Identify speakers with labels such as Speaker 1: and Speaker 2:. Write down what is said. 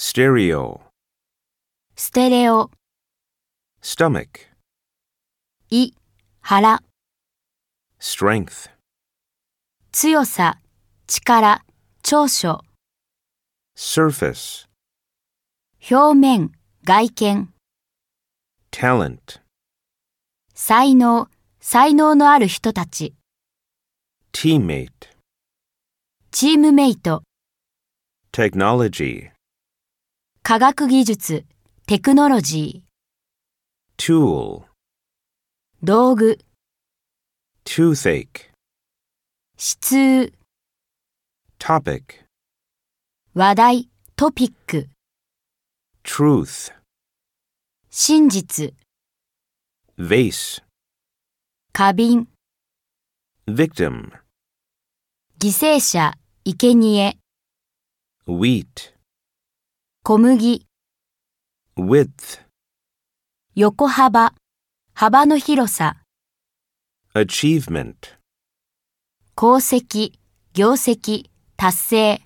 Speaker 1: stereo,
Speaker 2: ステレオ、
Speaker 1: stomach,
Speaker 2: 胃、腹、
Speaker 1: strength,
Speaker 2: 強さ、力、長所、
Speaker 1: surface,
Speaker 2: 表面、外見、
Speaker 1: talent,
Speaker 2: 才能、才能のある人たち、
Speaker 1: teammate,
Speaker 2: チームメイト、
Speaker 1: technology,
Speaker 2: 科学技術、テクノロジー、
Speaker 1: tool,
Speaker 2: 道具、
Speaker 1: toothache,
Speaker 2: 支通、
Speaker 1: topic,
Speaker 2: 話題、トピック、
Speaker 1: truth,
Speaker 2: 真実、
Speaker 1: vase,
Speaker 2: 花瓶、
Speaker 1: victim,
Speaker 2: 犠牲者、生贄、
Speaker 1: wheat,
Speaker 2: 小麦、
Speaker 1: width,
Speaker 2: 横幅、幅の広さ、
Speaker 1: achievement,
Speaker 2: 功績、業績、達成。